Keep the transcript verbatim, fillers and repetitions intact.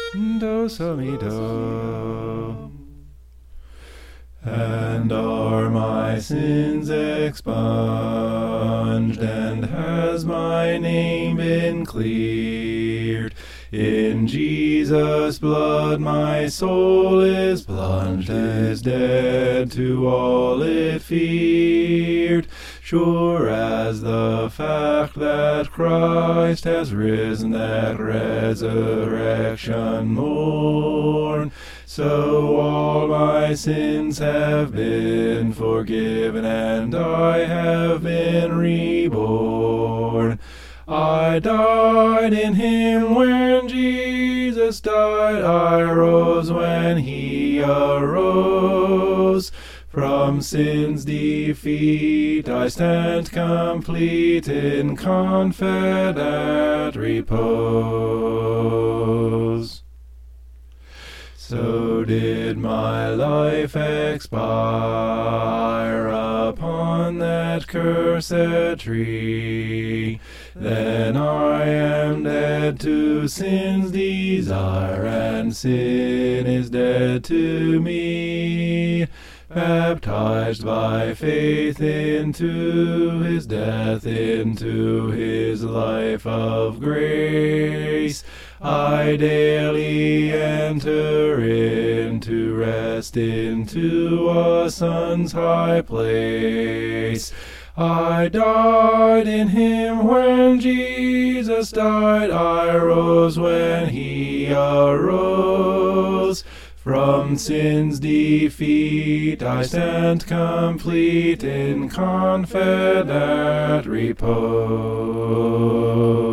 Do so mi do. And are my sins expunged, and has my name been cleared? In Jesus' blood my soul is plunged, is dead to all it feared. Sure as the fact that Christ has risen, that resurrection morn, so all my sins have been forgiven, and I have been reborn. I died in him when Jesus died, I rose when he arose. From sin's defeat I stand complete in confident repose. So did my life expire upon that cursed tree. Then I am dead to sin's desire, and sin is dead to me. Baptized by faith into his death, into his life of grace, I daily enter into rest, into a son's high place. I died in him when Jesus died, I rose when he arose. From sin's defeat I stand complete in confident repose.